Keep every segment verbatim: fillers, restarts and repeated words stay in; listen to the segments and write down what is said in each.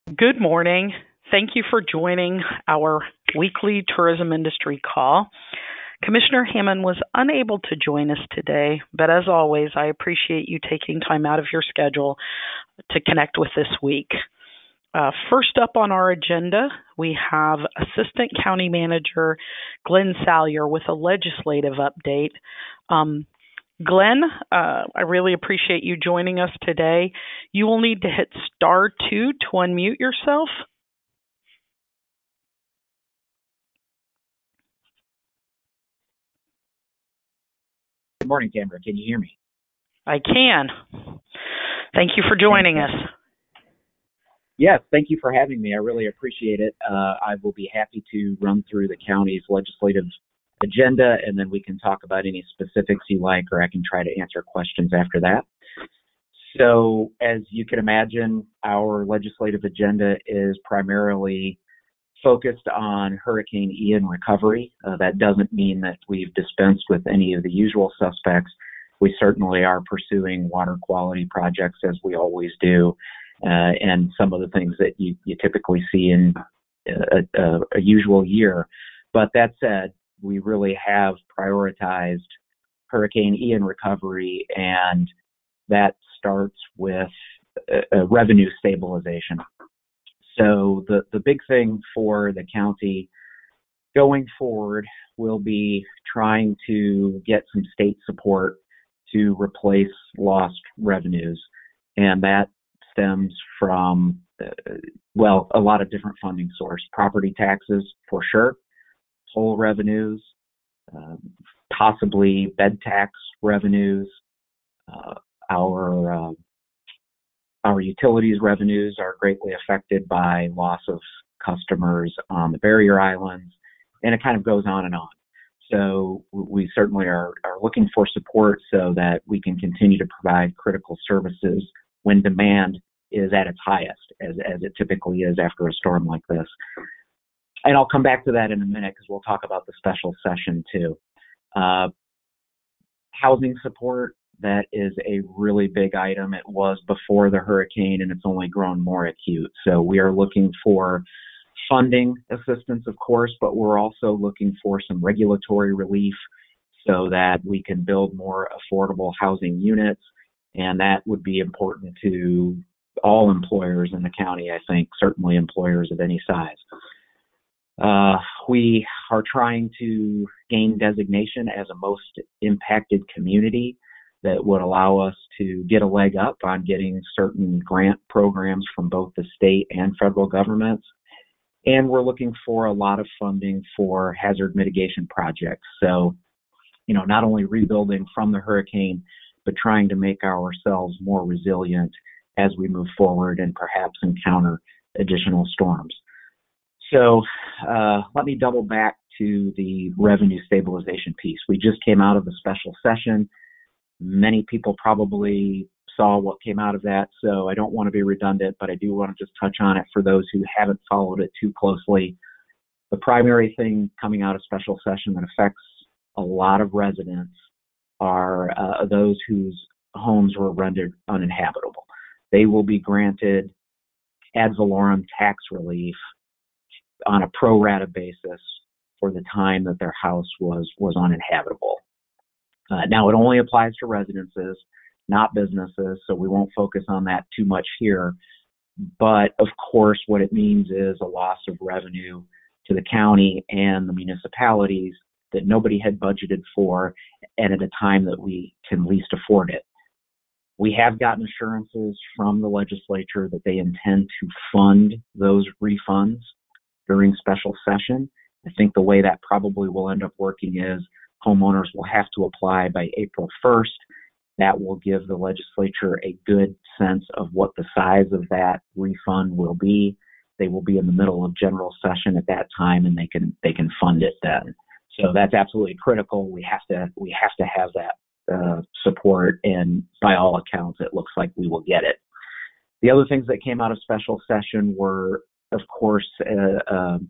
Good morning. Thank you for joining our weekly tourism industry call. Commissioner Hammond was unable to join us today, but as always, I appreciate you taking time out of your schedule to connect with this week. Uh, first up on our agenda, we have Assistant County Manager Glenn Salyer with a legislative update. Um, Glenn, uh, I really appreciate you joining us today. You will need to hit star two to unmute yourself. Good morning, Tamara. Can you hear me? I can. Thank you for joining us. Yes, thank you for having me. I really appreciate it. Uh, I will be happy to run through the county's legislative agenda, and then we can talk about any specifics you like, or I can try to answer questions after that. So, as you can imagine, our legislative agenda is primarily focused on Hurricane Ian recovery. Uh, that doesn't mean that we've dispensed with any of the usual suspects. We certainly are pursuing water quality projects as we always do, uh, and some of the things that you, you typically see in a, a, a usual year. But that said, we really have prioritized Hurricane Ian recovery, and that starts with a, a revenue stabilization. So the, the big thing for the county going forward will be trying to get some state support to replace lost revenues. And that stems from, uh, well, a lot of different funding sources. Property taxes, for sure, toll revenues, um, possibly bed tax revenues, uh, our uh, Our utilities revenues are greatly affected by loss of customers on the barrier islands, and it kind of goes on and on. So we certainly are, are looking for support so that we can continue to provide critical services when demand is at its highest, as, as it typically is after a storm like this. And I'll come back to that in a minute because we'll talk about the special session too. Uh, housing support. That is a really big item. It was before the hurricane, and it's only grown more acute. So we are looking for funding assistance, of course, but we're also looking for some regulatory relief so that we can build more affordable housing units. And that would be important to all employers in the county, I think, certainly employers of any size. Uh, we are trying to gain designation as a most impacted community that would allow us to get a leg up on getting certain grant programs from both the state and federal governments. And we're looking for a lot of funding for hazard mitigation projects. So, you know, not only rebuilding from the hurricane, but trying to make ourselves more resilient as we move forward and perhaps encounter additional storms. So uh, let me double back to the revenue stabilization piece. We just came out of a special session. Many people probably saw what came out of that, so I don't want to be redundant, but I do want to just touch on it for those who haven't followed it too closely. The primary thing coming out of special session that affects a lot of residents are uh, those whose homes were rendered uninhabitable. They will be granted ad valorem tax relief on a pro rata basis for the time that their house was, was uninhabitable. Uh, now, it only applies to residences, not businesses, so we won't focus on that too much here. But, of course, what it means is a loss of revenue to the county and the municipalities that nobody had budgeted for, and at a time that we can least afford it. We have gotten assurances from the legislature that they intend to fund those refunds during special session. I think the way that probably will end up working is homeowners will have to apply by April first. That will give the legislature a good sense of what the size of that refund will be. They will be in the middle of general session at that time, and they can they can fund it then. So that's absolutely critical. We have to we have to have that uh, support, and by all accounts, it looks like we will get it. The other things that came out of special session were, of course, uh, uh,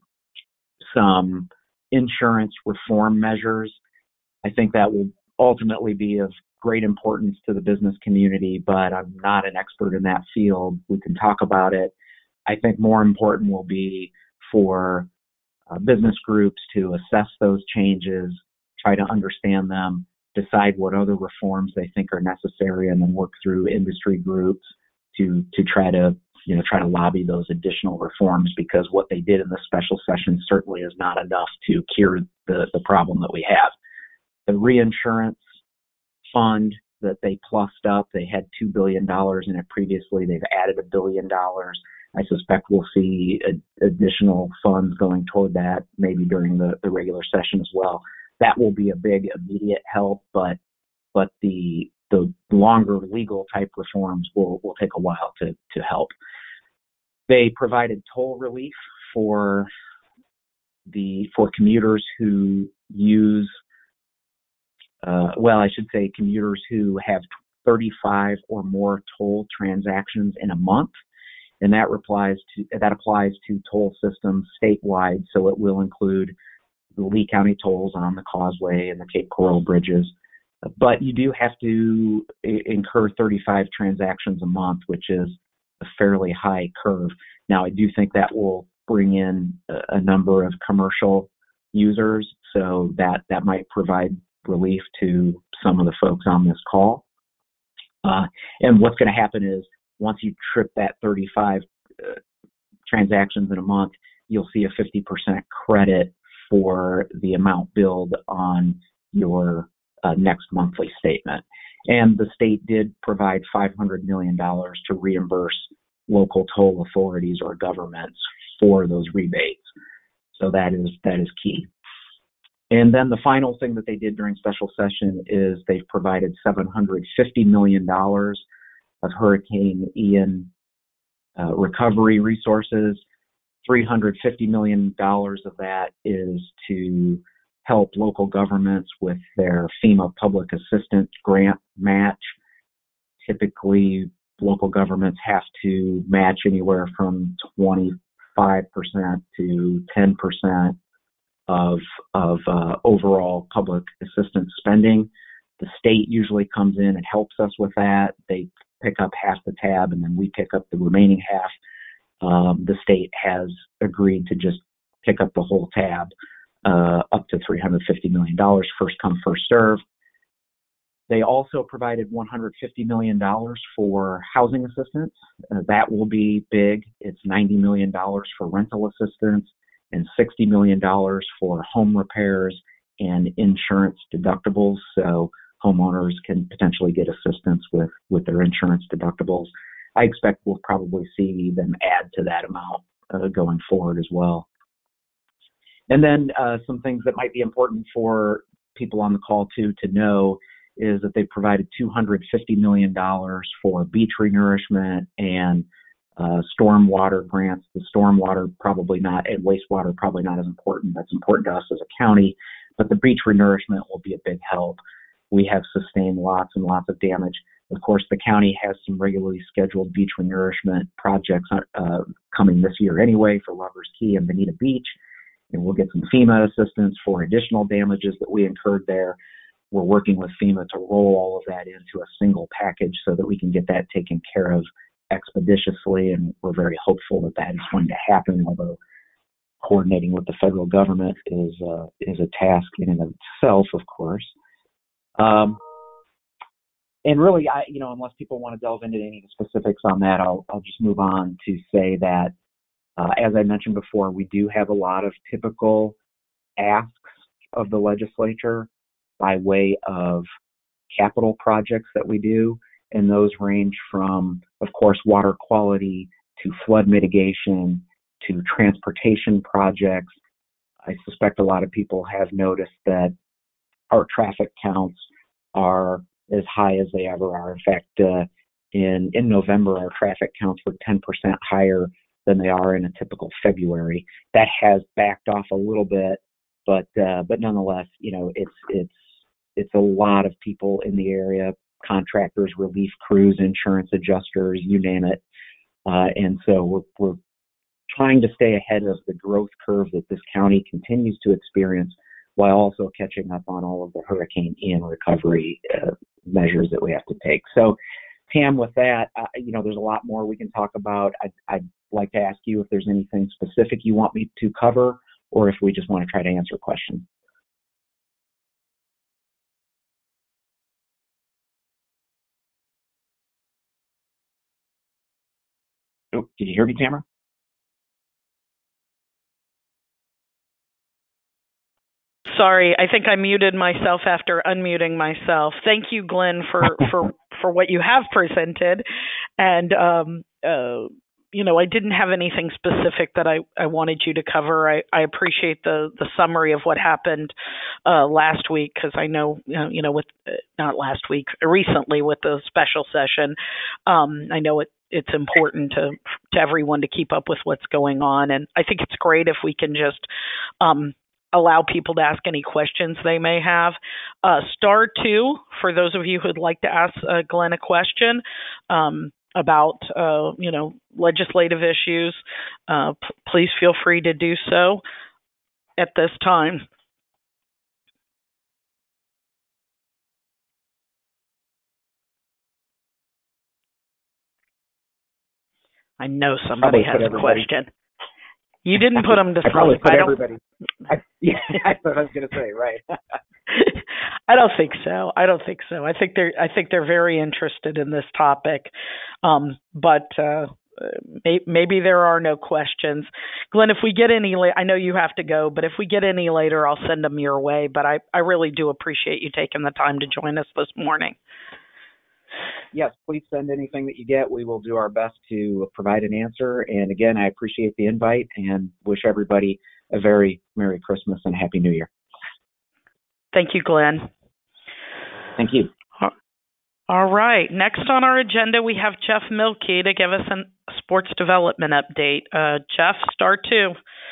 some insurance reform measures. I think that will ultimately be of great importance to the business community, but I'm not an expert in that field. We can talk about it. I think more important will be for uh, business groups to assess those changes, try to understand them, decide what other reforms they think are necessary, and then work through industry groups to to try to you know try to lobby those additional reforms, because what they did in the special session certainly is not enough to cure the, the problem that we have. The reinsurance fund that they plussed up, they had two billion dollars in it previously. They've added a billion dollars. I suspect we'll see a, additional funds going toward that maybe during the, the regular session as well. That will be a big immediate help, but but the the longer legal type reforms will, will take a while to, to help. They provided toll relief for the for commuters who use uh, well, I should say commuters who have thirty-five or more toll transactions in a month. And that applies to that applies to toll systems statewide, so it will include the Lee County tolls on the Causeway and the Cape Coral bridges. But you do have to incur thirty-five transactions a month, which is a fairly high curve. Now, I do think that will bring in a number of commercial users, so that that might provide relief to some of the folks on this call. Uh, and what's going to happen is, once you trip that thirty-five uh, transactions in a month, you'll see a fifty percent credit for the amount billed on your uh, next monthly statement. And the state did provide five hundred million dollars to reimburse local toll authorities or governments for those rebates. So that is that is key. And then the final thing that they did during special session is they've provided seven hundred fifty million dollars of Hurricane Ian uh, recovery resources. three hundred fifty million dollars of that is to help local governments with their FEMA public assistance grant match. Typically, local governments have to match anywhere from twenty-five percent to ten percent of, of uh, overall public assistance spending. The state usually comes in and helps us with that. They pick up half the tab, and then we pick up the remaining half. Um, the state has agreed to just pick up the whole tab, uh, up to three hundred fifty million dollars, first come, first serve. They also provided one hundred fifty million dollars for housing assistance. Uh, that will be big. It's ninety million dollars for rental assistance and sixty million dollars for home repairs and insurance deductibles. So homeowners can potentially get assistance with, with their insurance deductibles. I expect we'll probably see them add to that amount uh, going forward as well. And then uh, some things that might be important for people on the call too to know is that they provided two hundred fifty million dollars for beach renourishment and uh, stormwater grants. The stormwater probably not, and wastewater probably not as important. That's important to us as a county, but the beach renourishment will be a big help. We have sustained lots and lots of damage. Of course, the county has some regularly scheduled beach renourishment projects uh, coming this year anyway for Lovers Key and Bonita Beach, and we'll get some FEMA assistance for additional damages that we incurred there. We're working with FEMA to roll all of that into a single package so that we can get that taken care of expeditiously, and we're very hopeful that that is going to happen, although coordinating with the federal government is uh, is a task in and of itself, of course. Um, and really, I, you know, unless people want to delve into any of the specifics on that, I'll, I'll just move on to say that, uh, as I mentioned before, we do have a lot of typical asks of the legislature by way of capital projects that we do. And those range from, of course, water quality to flood mitigation to transportation projects. I suspect a lot of people have noticed that our traffic counts are as high as they ever are. In fact, uh, in, in November, our traffic counts were ten percent higher than they are in a typical February. That has backed off a little bit, but uh, but nonetheless, you know, it's it's it's a lot of people in the area, contractors, relief crews, insurance adjusters, you name it. Uh, and so we're, we're trying to stay ahead of the growth curve that this county continues to experience, while also catching up on all of the Hurricane Ian recovery uh, measures that we have to take. So, Pam, with that, uh, you know, there's a lot more we can talk about. I, I like to ask you if there's anything specific you want me to cover, or if we just want to try to answer questions. Oh, did you hear me, Tamara? Sorry, I think I muted myself after unmuting myself. Thank you, Glenn, for, for, for what you have presented. And, um, uh, you know, I didn't have anything specific that I, I wanted you to cover. I, I appreciate the, the summary of what happened uh, last week, because I know, you know, you know with uh, not last week, recently with the special session, um, I know it, it's important to to everyone to keep up with what's going on. And I think it's great if we can just um, allow people to ask any questions they may have. Uh, star two, for those of you who'd like to ask uh, Glenn a question um, about, uh, you know, legislative issues, uh, p- please feel free to do so at this time. I know somebody has a question. You didn't put them to I probably sleep. put I everybody. I, yeah, that's what I was going to say. Right. I don't think so. I don't think so. I think they're. I think they're very interested in this topic, um, but uh, may, maybe there are no questions. Glenn, if we get any, la- I know you have to go, but if we get any later, I'll send them your way. But I, I really do appreciate you taking the time to join us this morning. Yes, please send anything that you get. We will do our best to provide an answer. And again, I appreciate the invite and wish everybody a very Merry Christmas and Happy New Year. Thank you, Glenn. Thank you. All right. Next on our agenda, we have Jeff Milkey to give us a sports development update. Uh, Jeff, star two.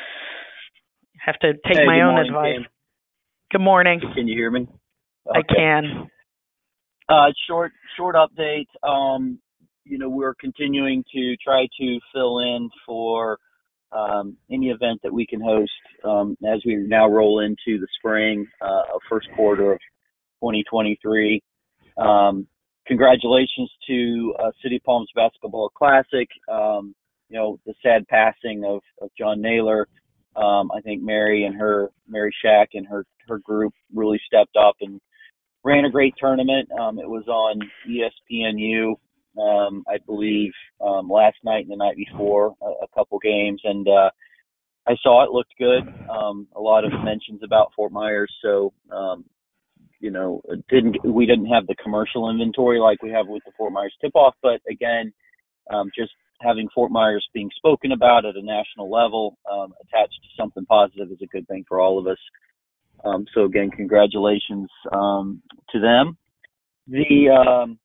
Have to take hey, my own morning, advice. Tim. Good morning. Can you hear me? Okay. I can. Uh, short, short update. Um, you know, we're continuing to try to fill in for um, any event that we can host um, as we now roll into the spring, uh, first quarter of twenty twenty-three. Um, congratulations to uh, City Palms Basketball Classic. Um, you know, the sad passing of, of John Naylor. Um, I think Mary and her, Mary Shack and her, her group really stepped up and ran a great tournament. Um, it was on E S P N U, um, I believe, um, last night and the night before, a, a couple games. And uh, I saw it, looked good. Um, a lot of mentions about Fort Myers. So, um, you know, didn't we didn't have the commercial inventory like we have with the Fort Myers tip-off. But, again, um, just having Fort Myers being spoken about at a national level um, attached to something positive is a good thing for all of us. Um, so again, congratulations um, to them. The um,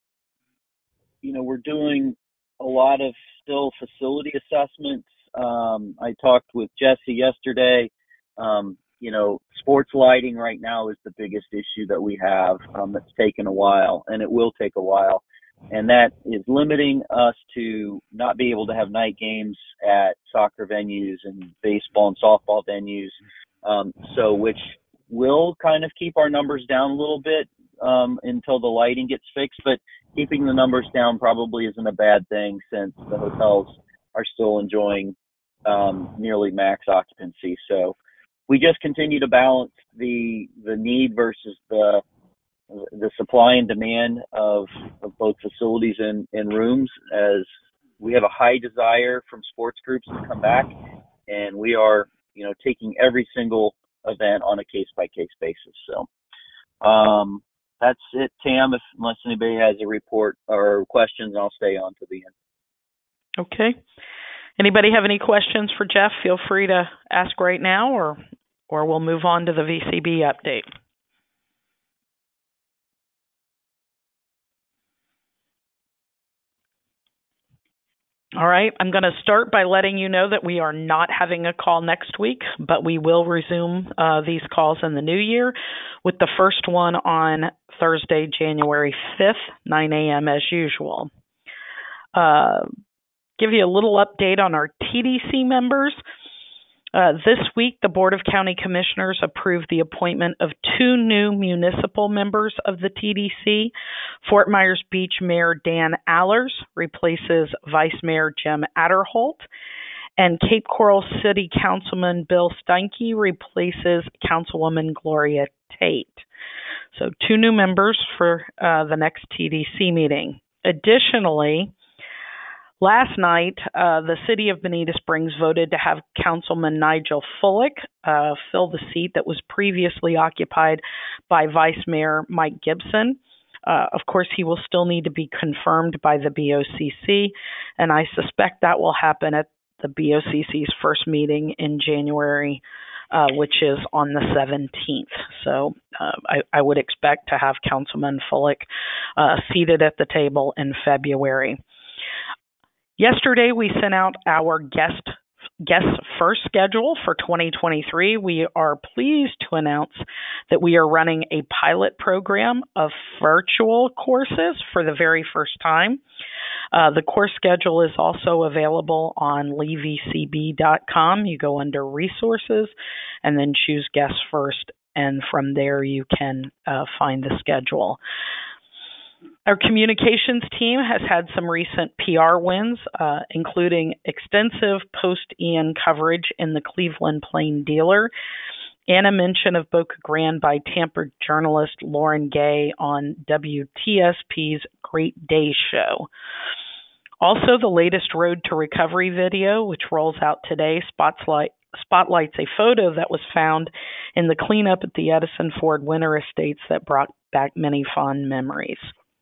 you know, we're doing a lot of still facility assessments. Um, I talked with Jesse yesterday. Um, you know, sports lighting right now is the biggest issue that we have. Um, that's taken a while, and it will take a while, and that is limiting us to not be able to have night games at soccer venues and baseball and softball venues. Um, so which will kind of keep our numbers down a little bit um, until the lighting gets fixed, but keeping the numbers down probably isn't a bad thing since the hotels are still enjoying um, nearly max occupancy. So we just continue to balance the the need versus the the supply and demand of, of both facilities and, and rooms, as we have a high desire from sports groups to come back, and we are, you know, taking every single event on a case-by-case basis. So um, that's it, Tam, if, unless anybody has a report or questions, I'll stay on to the end. Okay. Anybody have any questions for Jeff? Feel free to ask right now, or or we'll move on to the V C B update. All right, I'm going to start by letting you know that we are not having a call next week, but we will resume uh, these calls in the new year with the first one on Thursday, January fifth, nine a.m. as usual. Uh, give you a little update on our T D C members. Uh, this week, the Board of County Commissioners approved the appointment of two new municipal members of the T D C. Fort Myers Beach Mayor Dan Allers replaces Vice Mayor Jim Adderholt, And Cape Coral City Councilman Bill Steinke replaces Councilwoman Gloria Tate. So two new members for uh, the next T D C meeting. Additionally, last night, uh, the city of Bonita Springs voted to have Councilman Nigel Fullick uh, fill the seat that was previously occupied by Vice Mayor Mike Gibson. Uh, of course, he will still need to be confirmed by the B O C C, and I suspect that will happen at the B O C C's first meeting in January, uh, which is on the seventeenth. So uh, I, I would expect to have Councilman Fullick uh, seated at the table in February. Yesterday, we sent out our guest guest first schedule for twenty twenty-three. We are pleased to announce that we are running a pilot program of virtual courses for the very first time. Uh, the course schedule is also available on lee v c b dot com. You go under resources and then choose guest first, and from there you can uh, find the schedule. Our communications team has had some recent P R wins, uh, including extensive post-Ian coverage in the Cleveland Plain Dealer and a mention of Boca Grande by Tampa journalist Lauren Gay on W T S P's Great Day Show. Also, the latest Road to Recovery video, which rolls out today, spotlight, spotlights a photo that was found in the cleanup at the Edison Ford Winter Estates that brought back many fond memories.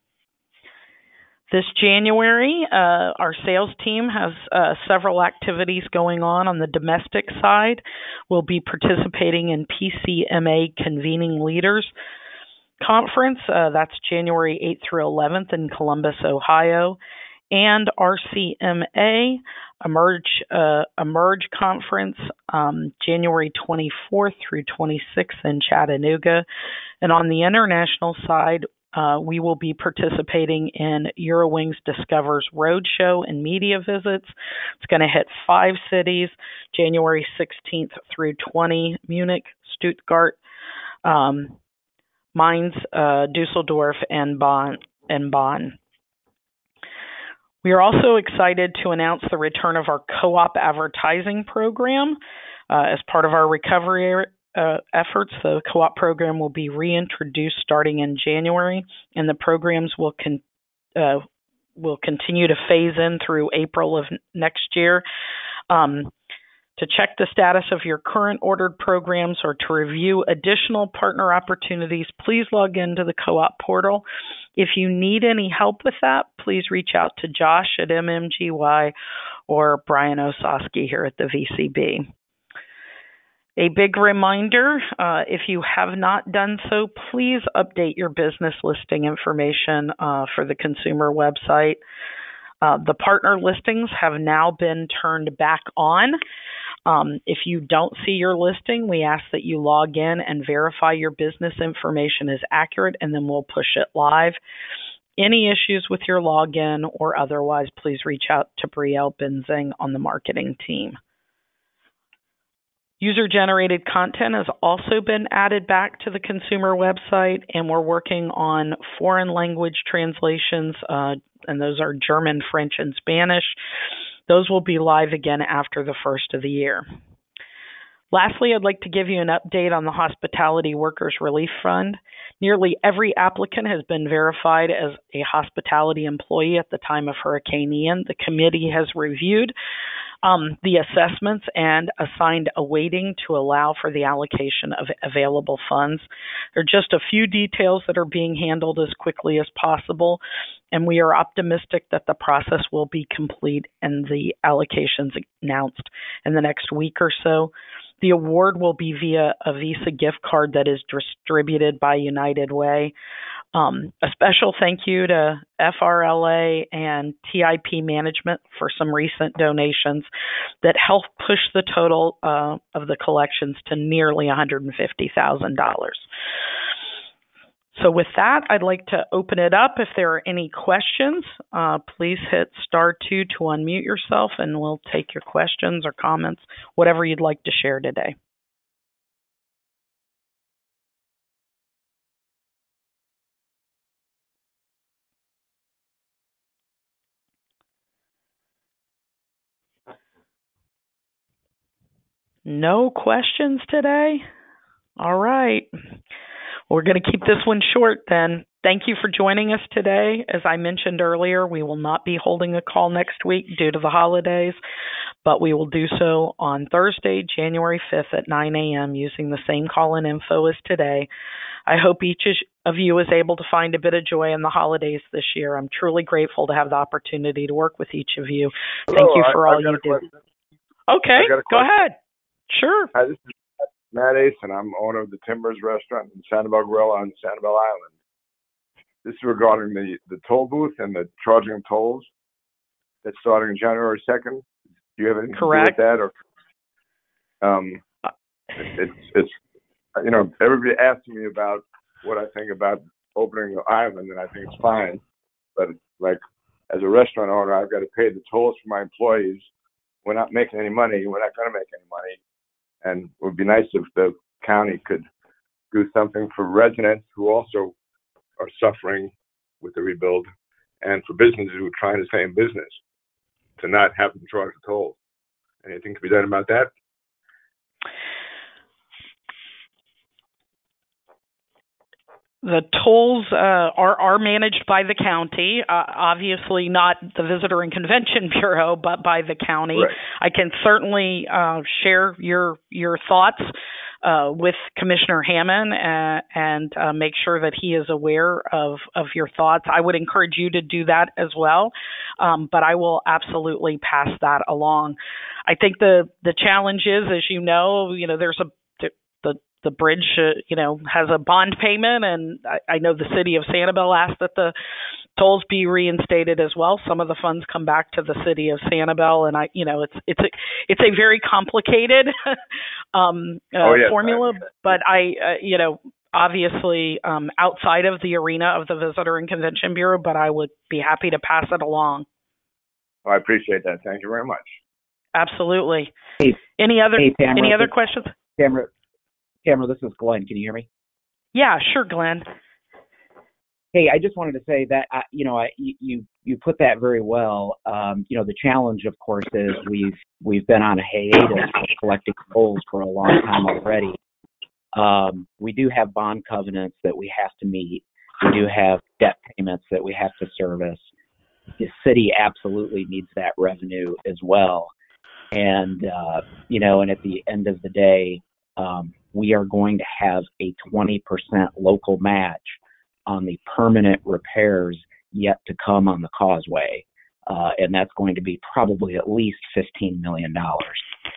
This January, uh, our sales team has uh, several activities going on on the domestic side. We'll be participating in P C M A Convening Leaders Conference. Uh, that's January eighth through eleventh in Columbus, Ohio. And R C M A Emerge, uh, Emerge Conference, um, January twenty-fourth through twenty-sixth in Chattanooga. And on the international side, Uh, we will be participating in Eurowings Discovers Roadshow and media visits. It's going to hit five cities, January sixteenth through twentieth, Munich, Stuttgart, um, Mainz, uh, Dusseldorf, and Bonn, and Bonn. We are also excited to announce the return of our co-op advertising program uh, as part of our recovery Uh, efforts. The co-op program will be reintroduced starting in January, and the programs will con- uh, will continue to phase in through April of next year. Um, to check the status of your current ordered programs or to review additional partner opportunities, please log into the co-op portal. If you need any help with that, please reach out to Josh at M M G Y or Brian Osowski here at the V C B. A big reminder, uh, if you have not done so, please update your business listing information uh, for the consumer website. Uh, the partner listings have now been turned back on. Um, if you don't see your listing, we ask that you log in and verify your business information is accurate, and then we'll push it live. Any issues with your login or otherwise, please reach out to Brielle Benzing on the marketing team. User-generated content has also been added back to the consumer website, and we're working on foreign language translations, uh, and those are German, French, and Spanish. Those will be live again after the first of the year. Lastly, I'd like to give you an update on the Hospitality Workers Relief Fund. Nearly every applicant has been verified as a hospitality employee at the time of Hurricane Ian. The committee has reviewed um, the assessments and assigned a weighting to allow for the allocation of available funds. There are just a few details that are being handled as quickly as possible, and we are optimistic that the process will be complete and the allocations announced in the next week or so. The award will be via a Visa gift card that is distributed by United Way. Um, a special thank you to F R L A and T I P Management for some recent donations that helped push the total uh, of the collections to nearly one hundred fifty thousand dollars. So with that, I'd like to open it up. If there are any questions, uh, please hit star two to unmute yourself, and we'll take your questions or comments, whatever you'd like to share today. No questions today? All right. We're going to keep this one short then. Thank you for joining us today. As I mentioned earlier, we will not be holding a call next week due to the holidays, but we will do so on Thursday, January fifth at nine a.m. using the same call-in info as today. I hope each of you is able to find a bit of joy in the holidays this year. I'm truly grateful to have the opportunity to work with each of you. Hello, Thank you for I, all I got you a do. question. Okay, I got a go question. ahead. Sure. Hi, this is Matt Ace, and I'm owner of the Timbers Restaurant in Sanibel Grill on Sanibel Island. This is regarding the, the toll booth and the charging of tolls that's starting January second. Do you have anything Correct. to do with that? Or, um, it's, it's, you know, everybody asking me about what I think about opening the island, and I think it's fine. But, like, as a restaurant owner, I've got to pay the tolls for my employees. We're not making any money. We're not going to make any money. And it would be nice if the county could do something for residents who also are suffering with the rebuild, and for businesses who are trying to stay in business to not have them charge the toll. Anything to be done about that? The tolls uh, are, are managed by the county, uh, obviously not the Visitor and Convention Bureau, but by the county. Right. I can certainly uh, share your your thoughts uh, with Commissioner Hammond uh, and uh, make sure that he is aware of, of your thoughts. I would encourage you to do that as well, um, but I will absolutely pass that along. I think the, the challenge is, as you know, you know, there's a the The bridge, uh, you know, has a bond payment, and I, I know the city of Sanibel asked that the tolls be reinstated as well. Some of the funds come back to the city of Sanibel, and I, you know, it's it's a it's a very complicated um, uh, oh, yes, formula. I, but I, uh, you know, obviously um, outside of the arena of the Visitor and Convention Bureau, but I would be happy to pass it along. I appreciate that. Thank you very much. Absolutely. Hey, any other hey, Tamara, any other this, questions? Tamara, Tamara, this is Glenn. Can you hear me? Yeah, sure, Glenn. Hey, I just wanted to say that uh, you know, I, you you put that very well. Um, you know, the challenge, of course, is we've we've been on a hiatus collecting tolls for a long time already. Um, we do have bond covenants that we have to meet. We do have debt payments that we have to service. The city absolutely needs that revenue as well. And uh, you know, and at the end of the day, um, we are going to have a twenty percent local match on the permanent repairs yet to come on the causeway. Uh, and that's going to be probably at least fifteen million dollars.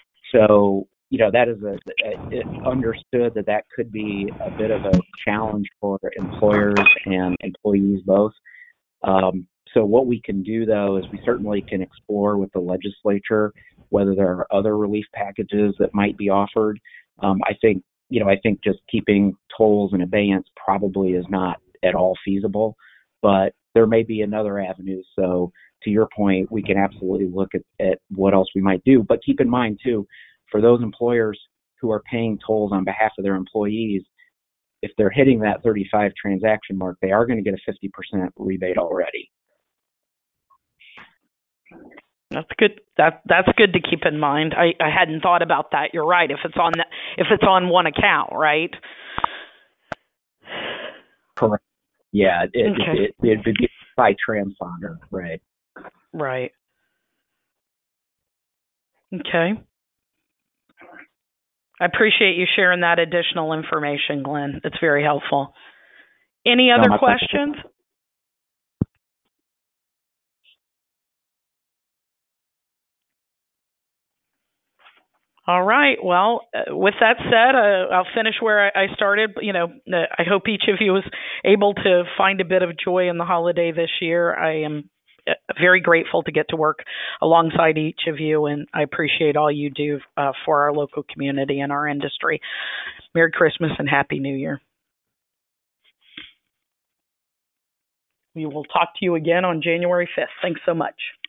So, you know, that is a, a it understood that that could be a bit of a challenge for employers and employees both. Um, so what we can do, though, is we certainly can explore with the legislature whether there are other relief packages that might be offered. Um, I think, you know, I think just keeping tolls in abeyance probably is not at all feasible, but there may be another avenue. So to your point, we can absolutely look at, at what else we might do. But keep in mind, too, for those employers who are paying tolls on behalf of their employees, if they're hitting that thirty-five transaction mark, they are going to get a fifty percent rebate already. That's good. That that's good to keep in mind. I, I hadn't thought about that. You're right. If it's on the, if it's on one account, right? Correct. Yeah, it Okay. it, it, it would be by transponder, right? Right. Okay. I appreciate you sharing that additional information, Glenn. It's very helpful. Any other No, questions? All right. Well, uh, with that said, uh, I'll finish where I, I started. You know, uh, I hope each of you was able to find a bit of joy in the holiday this year. I am uh, very grateful to get to work alongside each of you, and I appreciate all you do uh, for our local community and our industry. Merry Christmas and Happy New Year. We will talk to you again on January fifth. Thanks so much.